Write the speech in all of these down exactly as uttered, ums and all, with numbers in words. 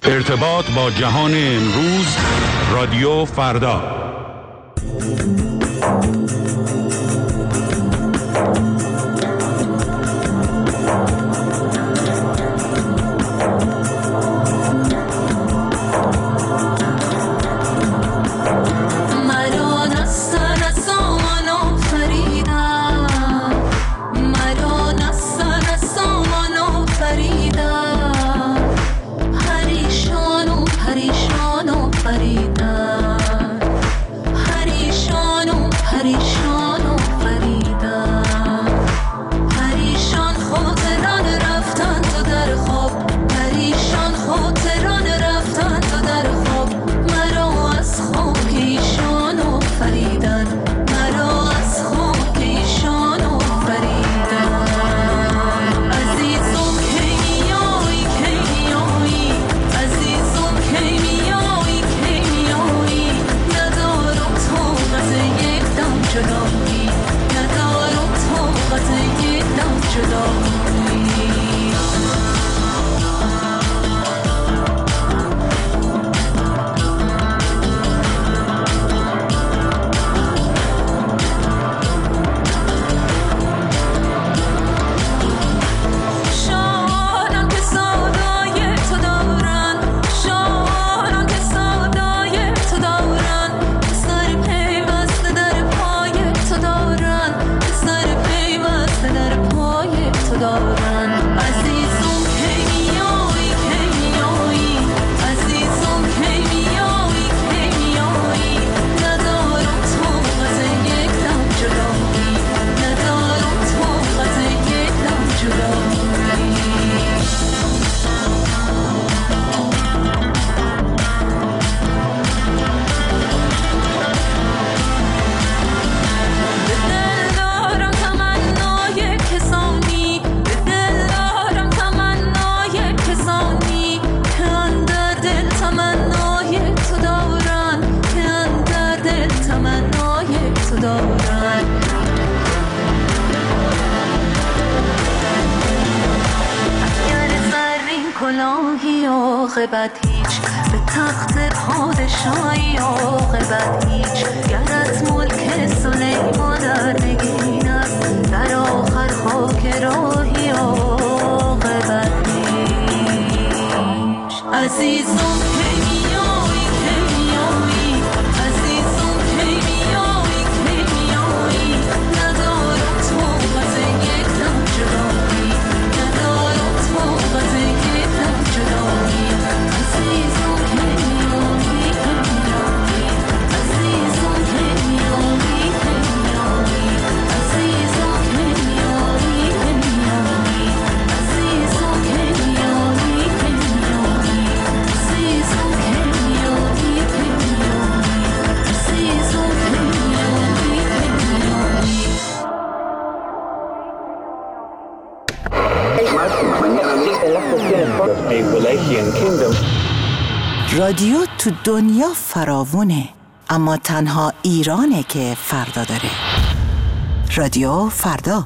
ارتباط با جهان امروز، رادیو فردا. عاقبت هیچ به تخت پادشاهی عاقبت هیچ گرت ملک سلیمان در نگین است در آخر خاک راهی عاقبت هیچ عزیزم کیمیایی کیمیایی عزیزم کیمیایی کیمیایی ندارم طاقت یک دم جدایی ندارم طاقت یک دم جدایی عزیزم کیمیایی کیمیایی عزیزم کیمیایی کیمیایی عزیزم کیمیایی کیمیایی عزیزم کیمیایی کیمیایی عزیزم کیمیایی رادیو تو دنیا فراوونه، اما تنها ایرانه که فردا داره. رادیو فردا.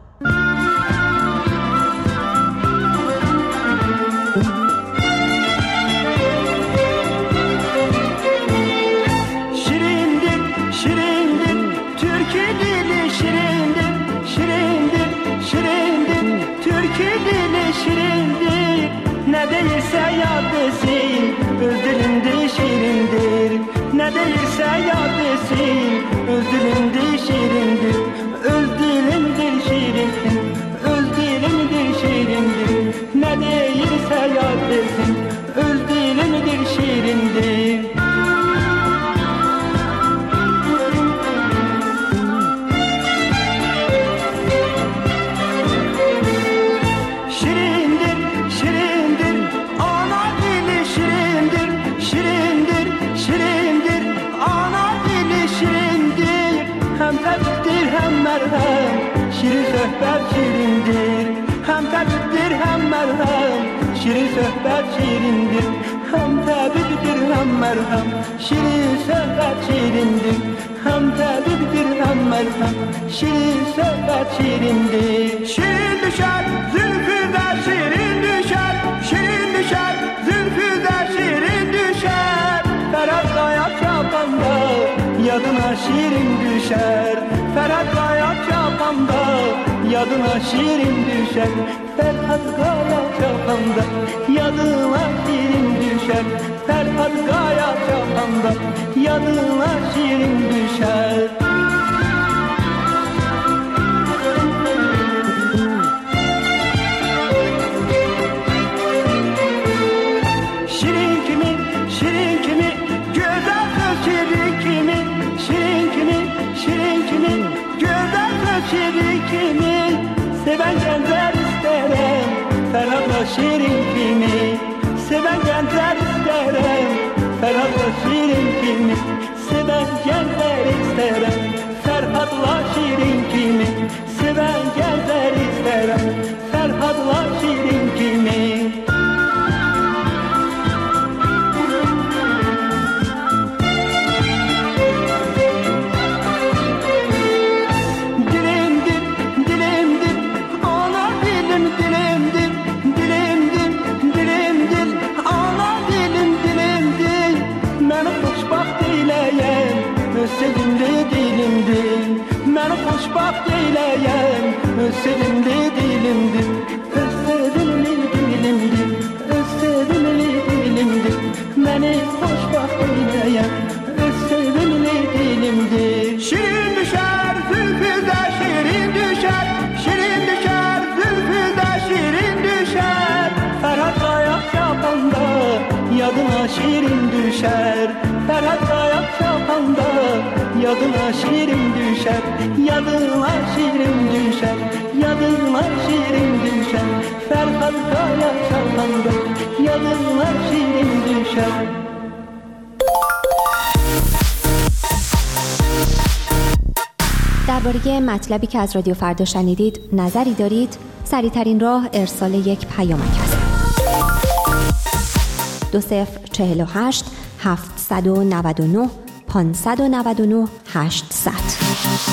Şirindir, şirindir, Türkü dili şirindir, şirindir, şirindir, Türkü dili şirindir. Ne değilse yad desin, öz dilinde şirindir. Ne değilse yad desin, öz dilinde şirindir. Öz dilimdir şirindir, öz dilimdir şirindir. Ne değilse yad desin, öz dilimdir şirindir. Şirindir, şirindir, ana dili şirindir, şirindir, şirindir, ana dili şirindir. Hem tabiptir hem merhem, şirin sohbet şirindir. Hem tabiptir hem merhem, şirin sohbet şirindir. Hem tabiptir hem merhem, şirin sohbet şirindir. Hem tabiptir hem merhem, şirin sohbet şirindir. Şirin düşer, zülfü der, şirin düşer, şirin düşer, zülfü der, yadına şirin düşer. Ferhat Kaya çapanda yadına şirin düşer. Ferhat Kaya çapanda yadına şirin düşer. Ferhat Kaya çapanda yadına şirin düşer. Şirin kimi, şirin kimi, güzel kız şirin kimi. Şirin kimi, şirin kimi, güzel kız şirin kimi. Seven gençler isterim, Ferhat'la şirin kimi. Seven gençler isterim, Ferhat'la şirin kimi. Seven gençler isterim, Ferhat'la şirin kimi. Seven gençler isterim, Ferhat'la şirin kimi. Sevimli dilimdir, məni xoşbaxt eyləyən, öz sevimli dilimdir, öz sevimli dilimdir, öz sevimli dilimdir, məni xoşbaxt eyləyən, öz sevimli dilimdir. Şirin düşər, zülfüdə şirin düşər, şirin düşər, zülfüdə şirin düşər. Ferhat Kaya çapanda yadına şirin düşər. Ferhat Kaya çapanda yadına şirin düşer, yadına şirin düşer, yadına şirin düşer. Ferhat Kaya çapanda yadına şirin düşer. درباره مطلبی که از رادیو فردا شنیدید نظری دارید؟ سریع‌ترین راه ارسال یک پیامک است. دو صفر چهل و هشت هفتصد و نود و نه پانصد و نود و نه هشتصد.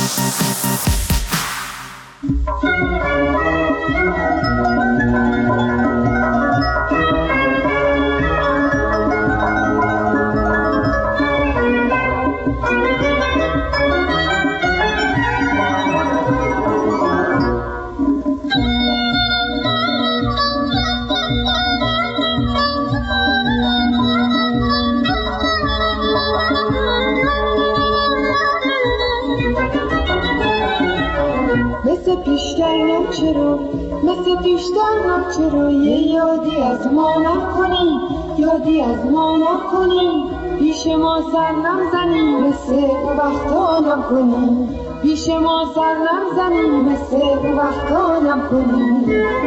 پیشتر چرا مثل پیشتر چرا یه یادی از ما نکنی یادی از ما نکنی پیش ما سر نزنی مثل وقتا نکنی پیش ما سر نزنی مثل وقتا نکنی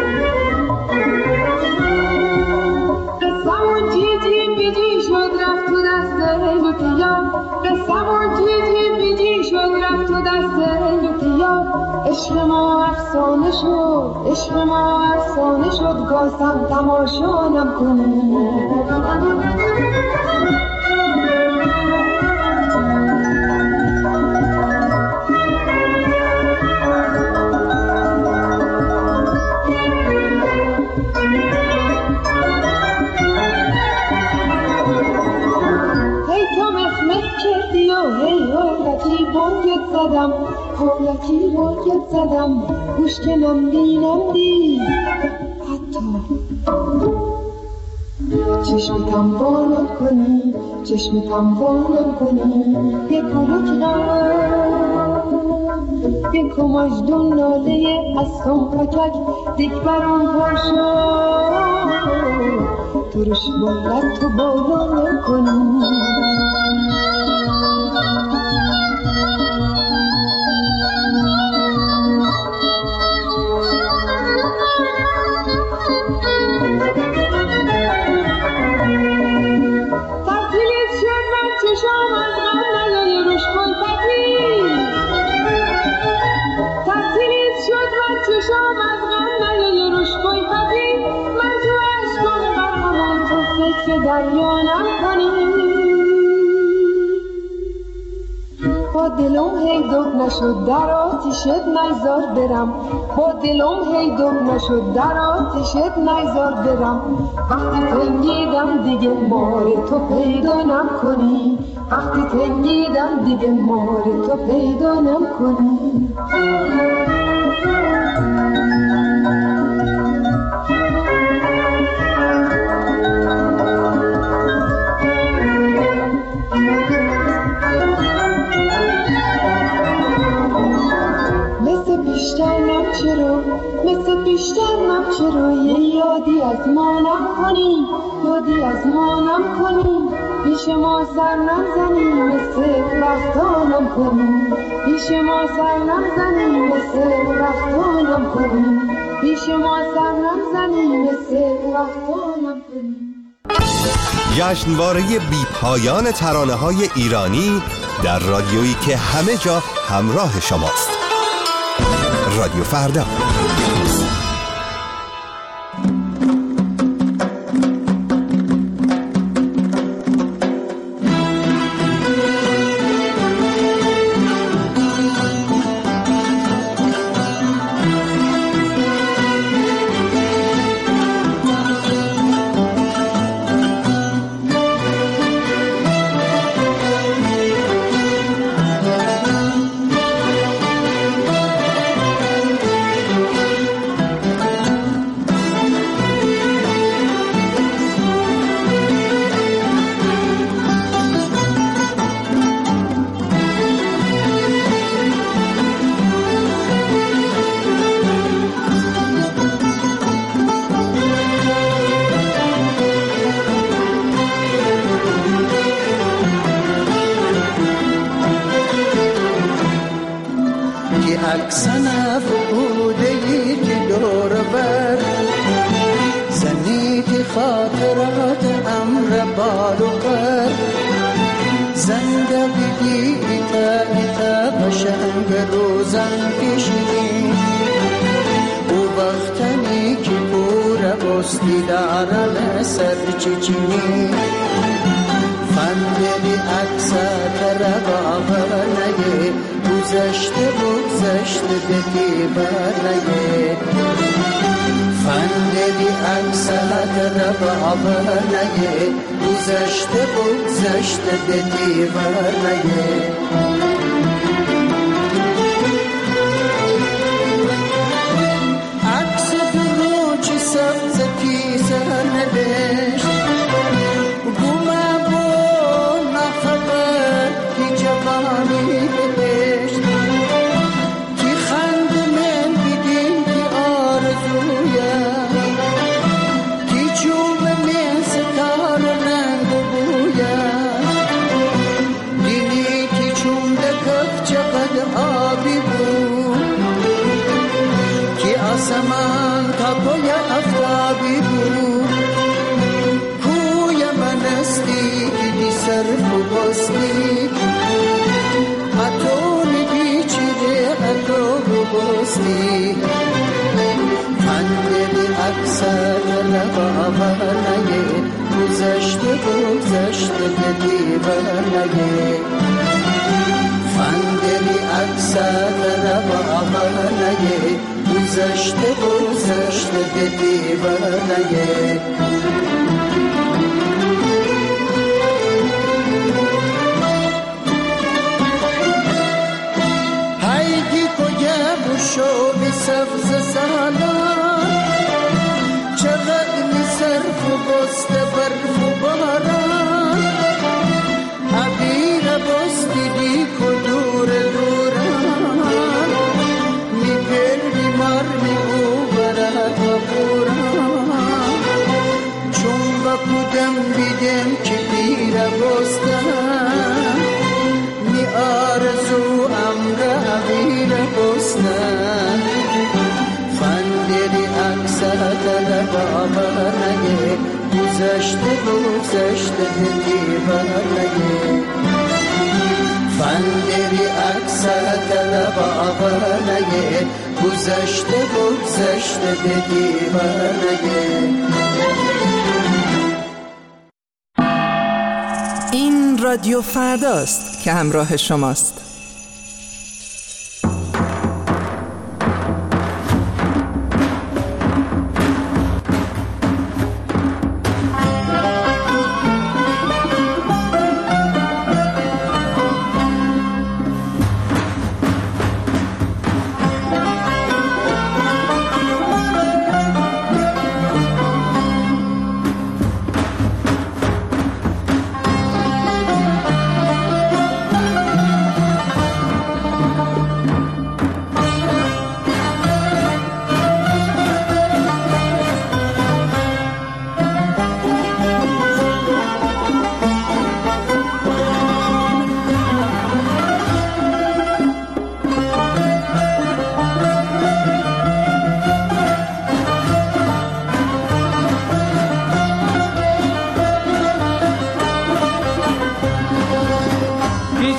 قسمون جیجی بیجی شد رفت تو دست لوتیا قسمون جیجی بیجی شد رفت تو دست لوتیا عشق ما افسانه شد عشق ما افسانه شد گاسم تماشا نکنی هی تو مخمخ کردی و هی حالتی بانگت زدم حالتی بانگت زدم گوش که نمدی نمدی حتی چشمتم بانم کنی چشمتم بانم کنی یک کلوک یک مجدون ناله از پاکک دیک بران پاشو ترش بولد تو بالا نکنی دریا نکنی با دلم هی دق نشد در آتیشت نیزار برم با دلم هی دق نشد در آتیشت نیزار برم وقتی تنگی تنگیدم دیگه مار تو پیدا نکنی وقتی تنگیدم دیگه مار تو پیدا نکنی چرا مثل بیشتر نم چرا یه یادی از ما نکنی یادی از ما نکنی پیش ما سر نزنی مثل وقتانم کنی پیش ما سر نزنی مثل وقتانم کنی پیش ما سر نزنی مثل وقتانم کنی. جشنواره بی پایان ترانه‌های ایرانی در رادیویی که همه جا همراه شماست. رادیو فردا. این رادیو فرداست که همراه شماست.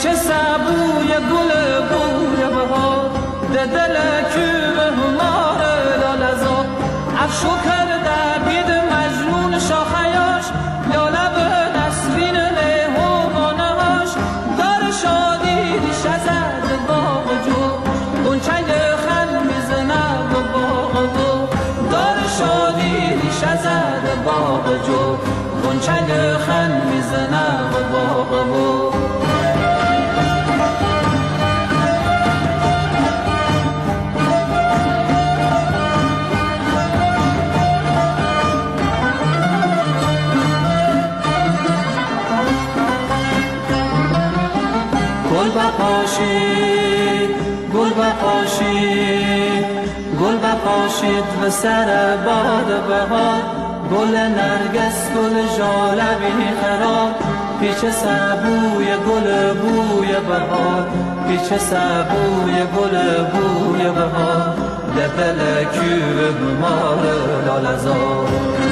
پیچ سبوی گل بوی بهار ده دل کوب همار لالزار افشو کرده بید مجنون شاخیاش لاله به نسرین لیهوانه هاش دار شادی ریشه زد باغ جو گنچنگ خل میزنه به باغ بو دار شادی ریشه زد باغ جو گنچنگ خل میزنه به باغ بو گل بپاشید گل بپاشید گل بپاشید و سر باد بهار گل نرگس گل ژاله بی خراب پیچ سبوی گل بوی بهار پیچ سبوی گل بوی بهار دل کوب مار لالزار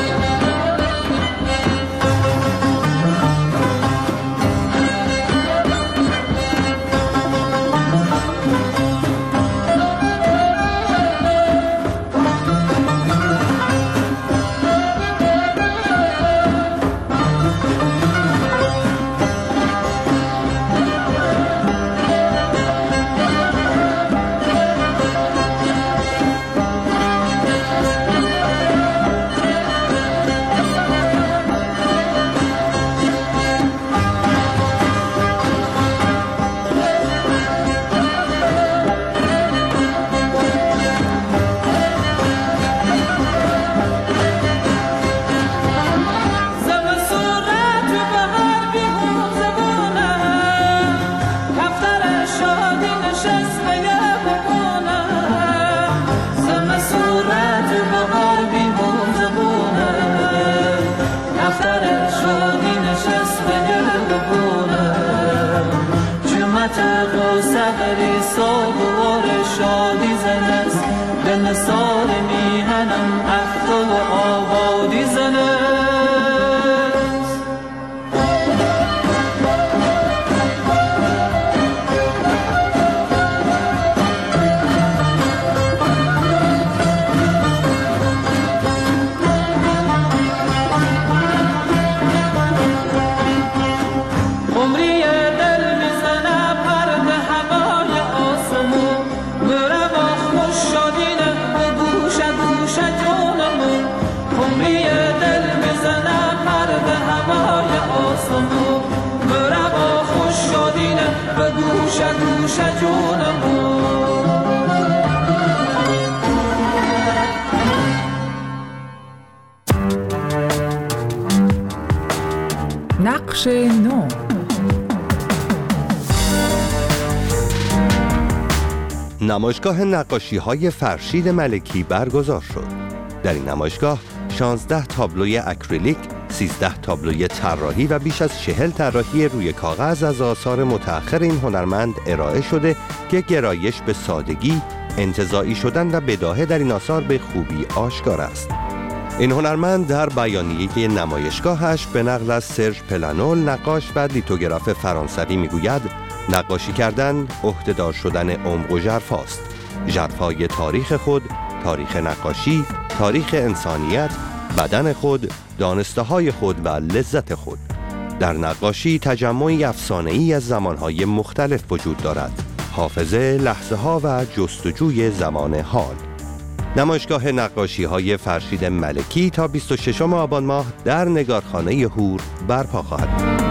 نقش نو. نمایشگاه نقاشی‌های فرشید ملکی برگزار شد. در این نمایشگاه شانزده تابلوی اکریلیک، سیزده تابلوی طراحی و بیش از چهل طراحی روی کاغذ از آثار متأخر این هنرمند ارائه شده که گرایش به سادگی، انتزاعی شدن و بداهه در این آثار به خوبی آشکار است. این هنرمند در بیانیه نمایشگاهش به نقل از سرژ پلانول، نقاش و لیتوگراف فرانسوی میگوید نقاشی کردن عهده‌دار شدن عمق و ژرفاست. ژرفای تاریخ خود، تاریخ نقاشی، تاریخ انسانیت، بدن خود، دانسته‌های خود و لذت خود. در نقاشی تجمعی افسانه‌ای از زمانهای مختلف وجود دارد. حافظه، لحظه‌ها و جستجوی زمان حال. نمایشگاه نقاشی‌های فرشید ملکی تا بیست و ششم آبان ماه در نگارخانه هور برپا خواهد بود.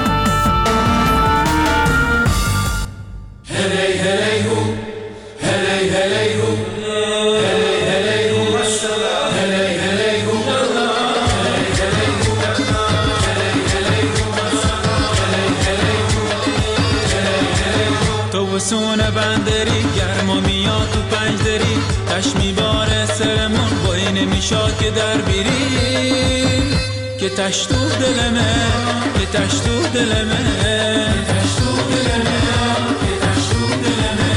سونه بندری گرما میاد تو پنج دری تش میباره سرمون با این میشاد که در بیری که تش تو دلمه که تش تو دلمه که تش تو دلمه که تش تو دلمه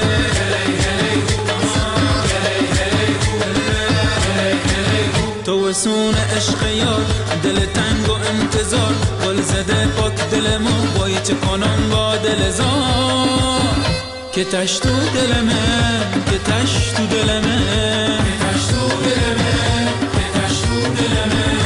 تو توسون عشق یار، دل تنگ و انتظار، گل زده پاک دلمو، وای چه کنم با دل زار. که تش تو دل من، که تش تو دل من، که تش تو دل من، که تش تو دل من.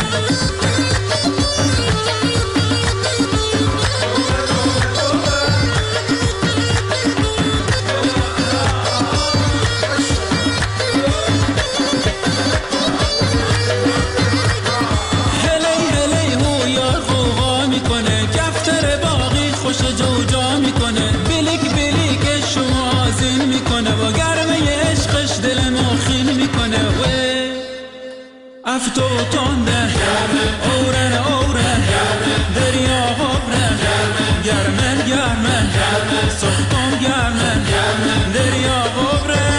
افتو تنده اورن اورن دریا هبرن گرمن گرمن سختم گرمن دریا هبرن.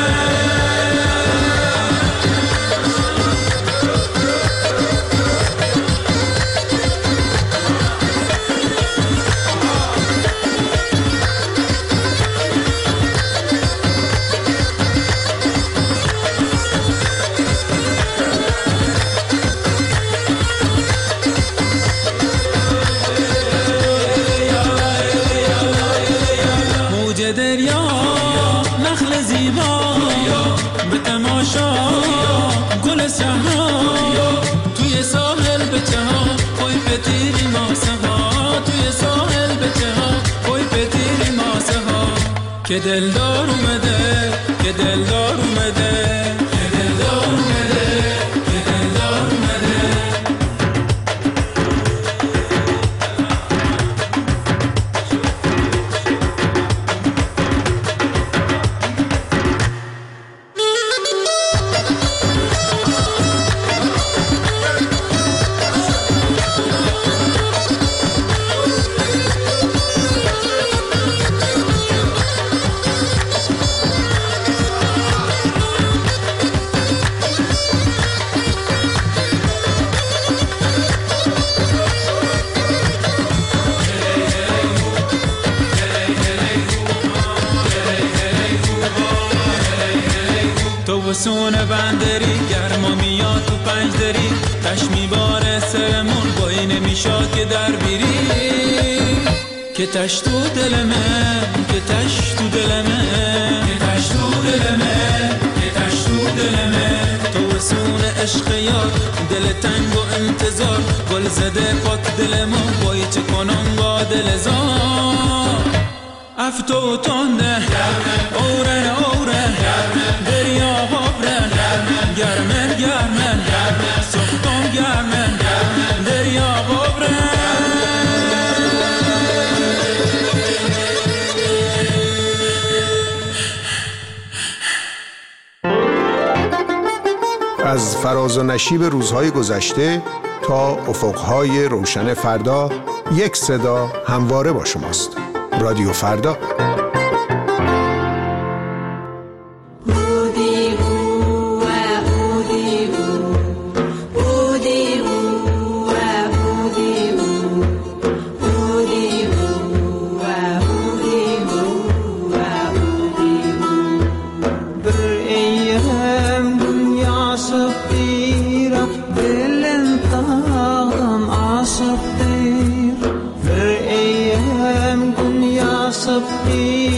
دریا نخل زیبا به تماشا گل صحرا توی ساحل بچه ها کوی پتیری ماسه ها توی ساحل بچه ها کوی پتیری ماسه ها که دلدار اومده که دلدار اومده که دلدار اومده که دلدار اومده. توسون بندری گرما میاد تو پنج دری، تش میباره سرمون وای نمیشاد که در بیری. که تش تو دل من، که تش تو دل من، که تش تو دل من، که تش تو دل من. توسون عشق یار، دل تنگ و انتظار، گل زده پاک دلمو، وای چه کنم با دل زار. افتو تنده اورن اورن دریا هبرن گرمن گرمن سختم گرمن دریا هبرن. از فراز و نشیب روزهای گذشته تا افقهای روشن فردا، یک صدا همواره با شماست. رادیو فردا. صبحي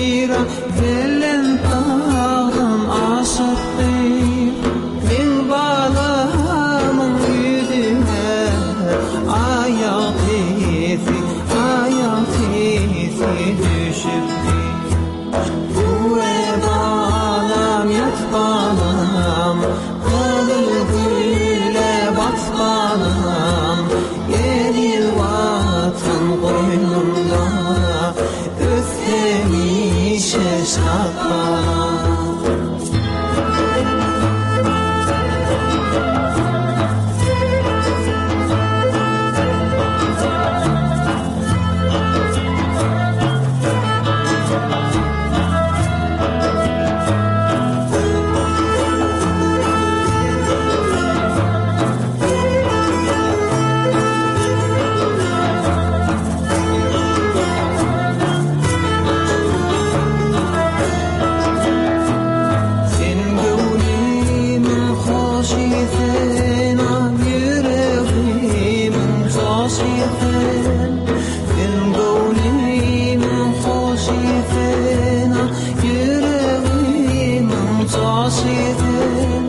خوشیفن دل گولی من خوشیفن yüreği من تاسیفن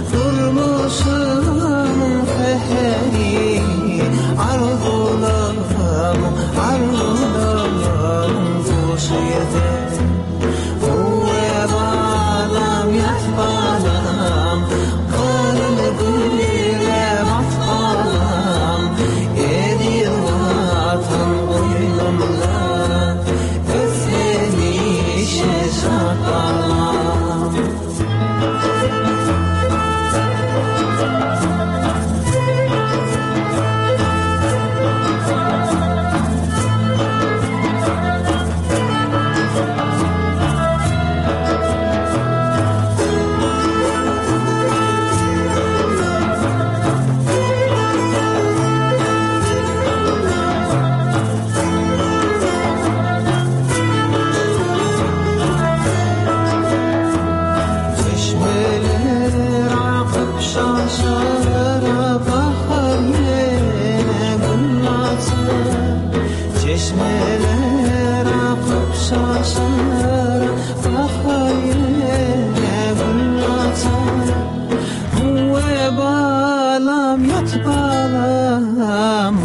durmuşum fehri arzularım arzularım خوشیفن هو بالم یت بالم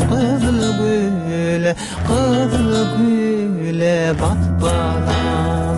قبل قبل قبل بطبلا